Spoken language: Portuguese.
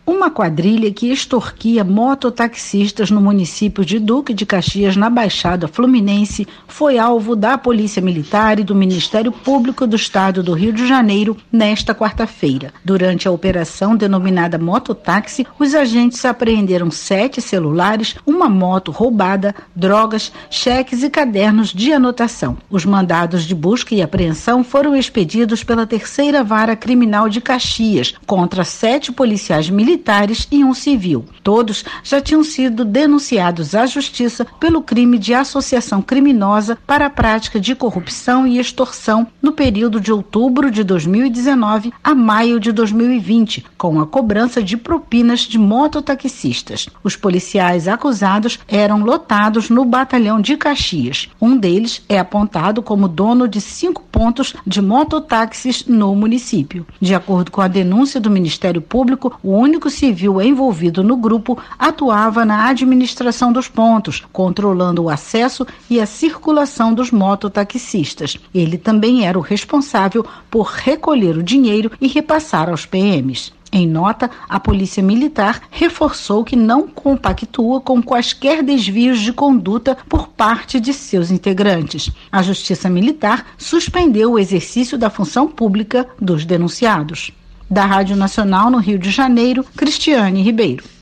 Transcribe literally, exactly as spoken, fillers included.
Uma quadrilha que extorquia mototaxistas no município de Duque de Caxias, na Baixada Fluminense, foi alvo da Polícia Militar e do Ministério Público do Estado do Rio de Janeiro nesta quarta-feira. Durante a operação denominada Mototáxi, os agentes apreenderam sete celulares, uma moto roubada, drogas, cheques e cadernos de anotação. Os mandados de busca e apreensão foram expedidos pela Terceira Vara Criminal de Caxias contra sete policiais militares militares e um civil. Todos já tinham sido denunciados à Justiça pelo crime de associação criminosa para a prática de corrupção e extorsão no período de outubro de dois mil e dezenove a maio de dois mil e vinte, com a cobrança de propinas de mototaxistas. Os policiais acusados eram lotados no batalhão de Caxias. Um deles é apontado como dono de cinco pontos de mototáxis no município. De acordo com a denúncia do Ministério Público, o único civil envolvido no grupo atuava na administração dos pontos, controlando o acesso e a circulação dos mototaxistas. Ele também era o responsável por recolher o dinheiro e repassar aos P Ms. Em nota, a Polícia Militar reforçou que não compactua com quaisquer desvios de conduta por parte de seus integrantes. A Justiça Militar suspendeu o exercício da função pública dos denunciados. Da Rádio Nacional no Rio de Janeiro, Cristiane Ribeiro.